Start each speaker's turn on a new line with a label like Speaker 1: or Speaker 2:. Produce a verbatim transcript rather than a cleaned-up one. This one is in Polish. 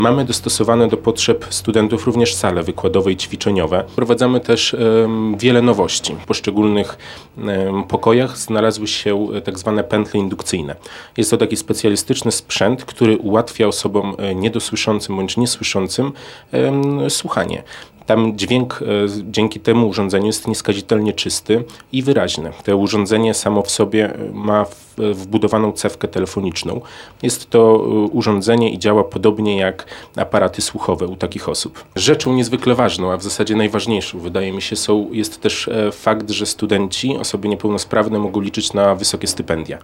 Speaker 1: Mamy dostosowane do potrzeb studentów również sale wykładowe i ćwiczeniowe. Wprowadzamy też um, wiele nowości. W poszczególnych um, pokojach znalazły się tak zwane pętle indukcyjne. Jest to taki specjalistyczny sprzęt, który ułatwia osobom niedosłyszącym bądź niesłyszącym um, słuchanie. Tam dźwięk e, dzięki temu urządzeniu jest nieskazitelnie czysty i wyraźny. To urządzenie samo w sobie ma w, wbudowaną cewkę telefoniczną. Jest to urządzenie i działa podobnie jak aparaty słuchowe u takich osób. Rzeczą niezwykle ważną, a w zasadzie najważniejszą, wydaje mi się, są, jest też fakt, że studenci, osoby niepełnosprawne mogą liczyć na wysokie stypendia.